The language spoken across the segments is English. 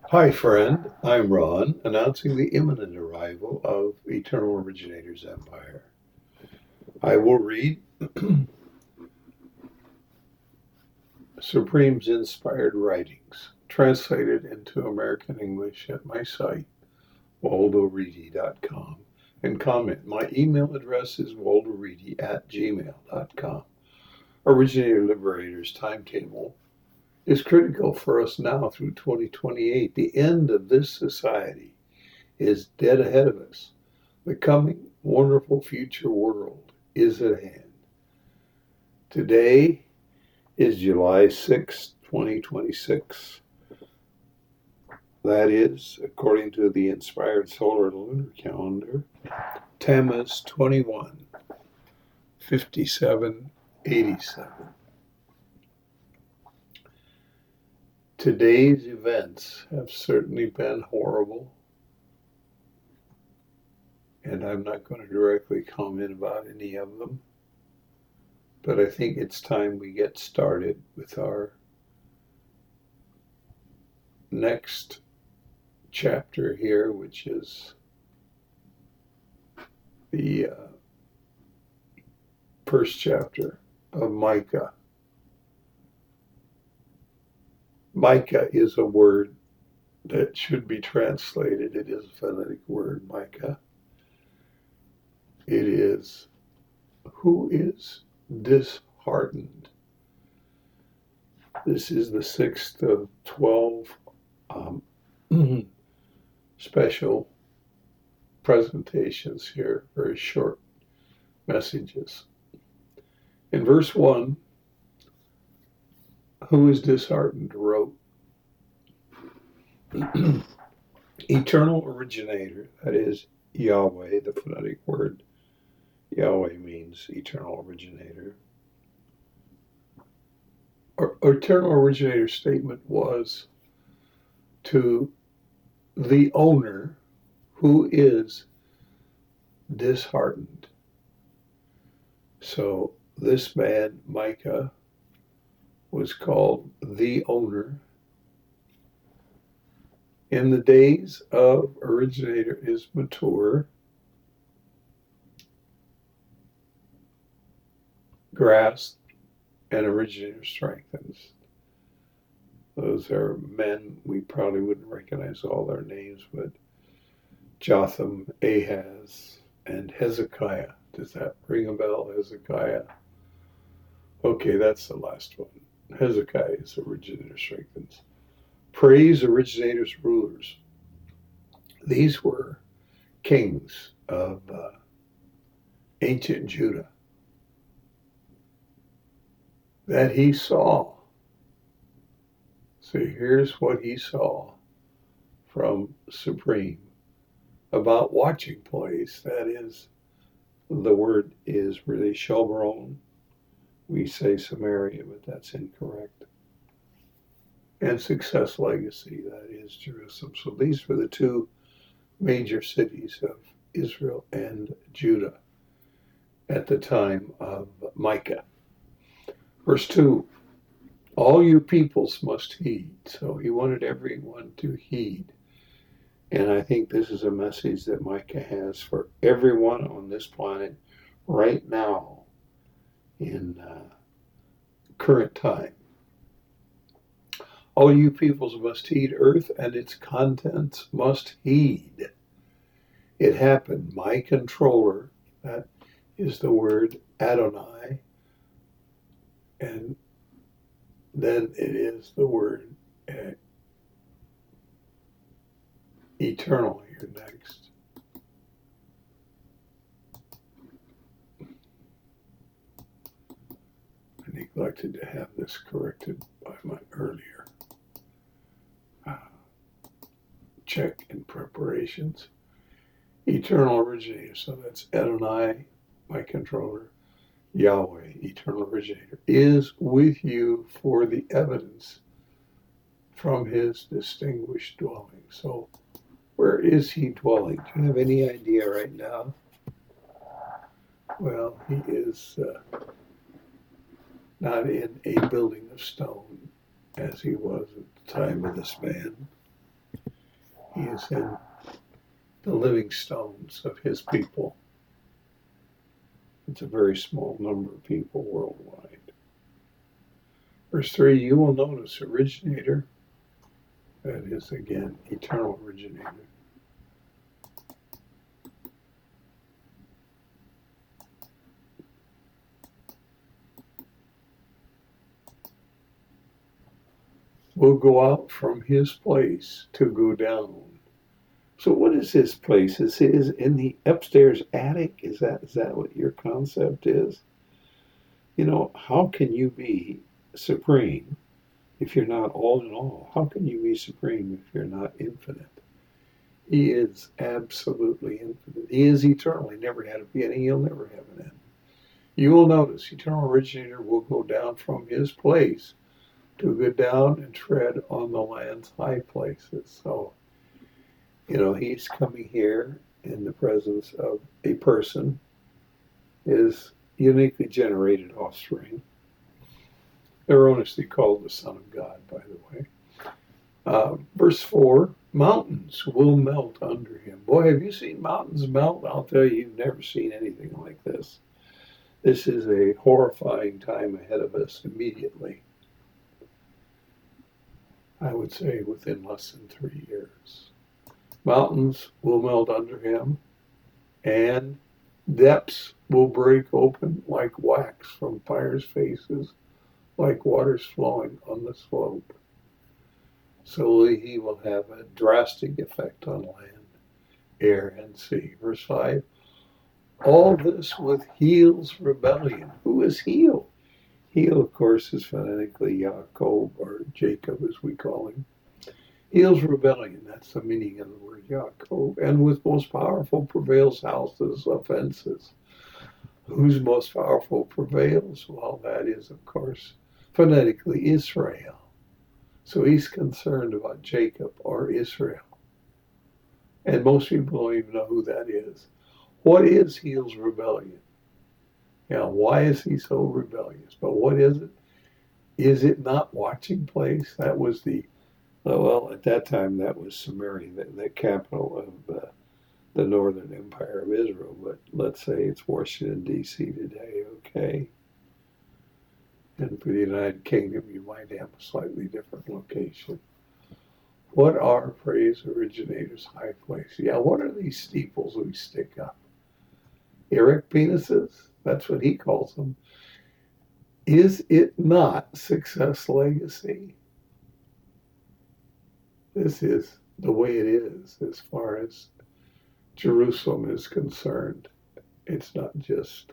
Hi, friend. I'm Ron, announcing the imminent arrival of Eternal Originator's Empire. I will read Supreme's inspired writings, translated into American English at my site, waldoreedy.com, and comment. My email address is waldoreedy@gmail.com. Originator Liberator's timetable is critical for us now through 2028. The end of this society is dead ahead of us. The coming wonderful future world is at hand. Today is July 6th, 2026. That is, according to the inspired solar lunar calendar, Tammuz 215787. Today's events have certainly been horrible, and I'm not going to directly comment about any of them. But I think it's time we get started with our next chapter here, which is the first chapter of Micah. Micah is a word that should be translated. It is a phonetic word, Micah. It is who is disheartened. This is the sixth of 12 um, special presentations here, very short messages. In verse 1, who is disheartened wrote, Eternal Originator, that is Yahweh, the phonetic word Yahweh means eternal originator. Eternal originator statement was to the owner who is disheartened. So this man, Micah, was called the owner. In the days of originator is mature, grasped, and originator strengthens. Those are men, we probably wouldn't recognize all their names, but Jotham, Ahaz, and Hezekiah. Does that ring a bell, Hezekiah? Okay, that's the last one. Hezekiah is originator strengthens. Praise originator's rulers. These were kings of ancient Judah that he saw. So here's what he saw from Supreme about watching plays. That is, the word is really Shelbaron. We say Samaria, but that's incorrect. And Success Legacy, that is Jerusalem. So these were the two major cities of Israel and Judah at the time of Micah. Verse 2, all you peoples must heed. So he wanted everyone to heed. And I think this is a message that Micah has for everyone on this planet right now in current time. All you peoples must heed, earth and its contents must heed. It happened, my controller, that is the word Adonai, and then it is the word eternal here next. I neglected to have this corrected by my earlier check and preparations. Eternal originator, so that's Adonai, my controller, Yahweh, eternal originator, is with you for the evidence from his distinguished dwelling. So where is he dwelling? Do you have any idea right now? Well, he is not in a building of stone as he was at the time of this man. He is in the living stones of his people. It's a very small number of people worldwide. Verse 3, you will notice originator. That is, again, eternal originator. Will go out from his place to go down. So what is his place? Is it in the upstairs attic? Is that what your concept is? You know, how can you be supreme if you're not all in all? How can you be supreme if you're not infinite? He is absolutely infinite. He is eternal. He never had a beginning. He'll never have an end. You will notice eternal originator will go down from his place to go down and tread on the land's high places. So, you know, he's coming here in the presence of a person, his uniquely generated offspring, erroneously called the Son of God, by the way. Verse 4, mountains will melt under him. Boy, have you seen mountains melt? I'll tell you, you've never seen anything like this. This is a horrifying time ahead of us immediately. I would say within less than 3 years. Mountains will melt under him, and depths will break open like wax from fire's faces, like waters flowing on the slope. So he will have a drastic effect on land, air, and sea. Verse 5, all this with Heel's rebellion. Who is Heel? Heel, of course, is phonetically Yaakov, or Jacob as we call him. Heel's rebellion, that's the meaning of the word Yaakov. And with most powerful prevails houses, offenses. Whose most powerful prevails? Well, that is, of course, phonetically Israel. So he's concerned about Jacob or Israel. And most people don't even know who that is. What is Heel's rebellion? Now, why is he so rebellious? But what is it? Is it not watching place? That was well, at that time, that was Samaria, the capital of the Northern Empire of Israel. But let's say it's Washington, D.C. today, okay? And for the United Kingdom, you might have a slightly different location. What are praise originators' high places? Yeah, what are these steeples we stick up? Eric penises? That's what he calls them. Is it not success legacy? This is the way it is as far as Jerusalem is concerned. It's not just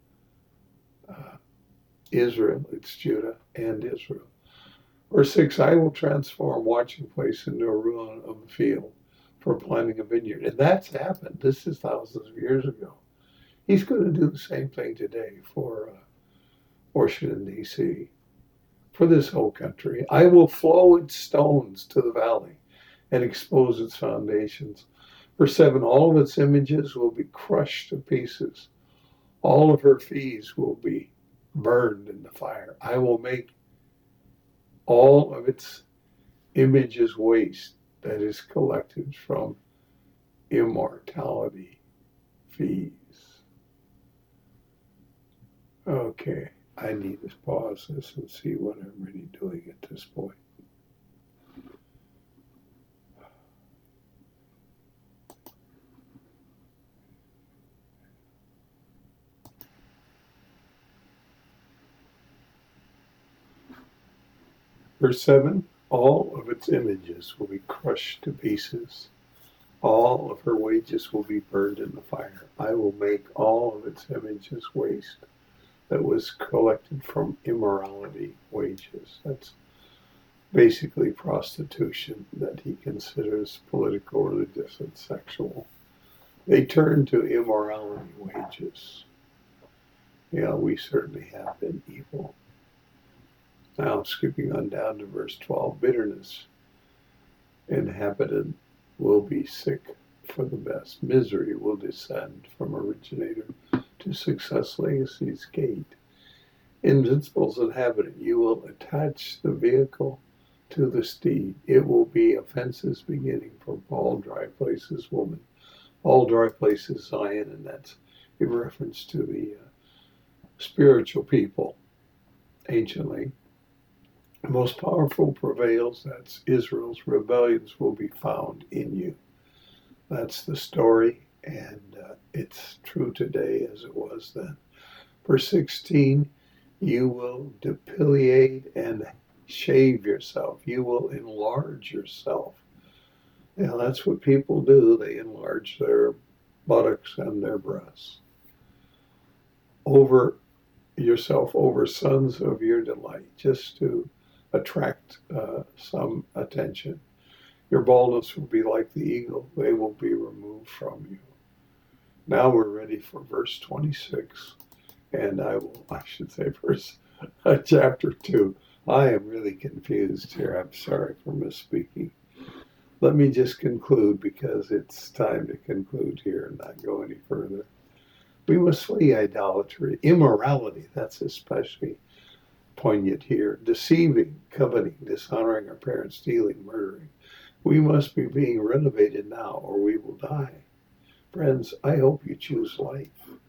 Israel, it's Judah and Israel. Verse 6, I will transform watching place into a ruin of the field for planting a vineyard. And that's happened. This is thousands of years ago. He's going to do the same thing today for Washington, D.C., for this whole country. I will flow its stones to the valley and expose its foundations. Verse 7, all of its images will be crushed to pieces. All of her fees will be burned in the fire. I will make all of its images waste that is collected from immortality fees. Okay, I need to pause this and see what I'm really doing at this point. Verse 7, all of its images will be crushed to pieces. All of her wages will be burned in the fire. I will make all of its images waste that was collected from immorality wages. That's basically prostitution that he considers political, religious, and sexual. They turn to immorality wages. Yeah, we certainly have been evil. Now, skipping on down to verse 12, bitterness inhabited will be sick for the best. Misery will descend from originator to success legacy's gate. Invincible's inhabitant, you will attach the vehicle to the steed. It will be offenses beginning from all dry places, woman. All dry places, Zion, and that's in reference to the spiritual people anciently. The most powerful prevails, that's Israel's rebellions will be found in you. That's the story, and it's true today as it was then. Verse 16, you will depilate and shave yourself. You will enlarge yourself. Now, that's what people do. They enlarge their buttocks and their breasts. Over yourself, over sons of your delight, just to attract some attention. Your baldness will be like the eagle. They will be removed from you. Now we're ready for verse 26. And I should say chapter 2. I am really confused here. I'm sorry for misspeaking. Let me just conclude because it's time to conclude here and not go any further. We must flee idolatry, immorality, that's especially poignant here, deceiving, coveting, dishonoring our parents, stealing, murdering. We must be being renovated now or we will die. Friends, I hope you choose life.